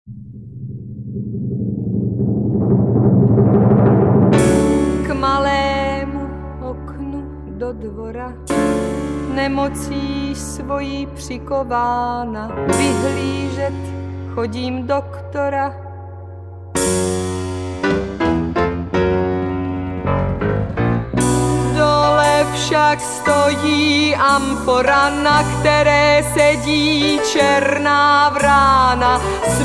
K malému oknu do dvora, nemocí svojí přikována, vyhlížet chodím doktora. Dole však stojí amfora, na které sedí černá vrána.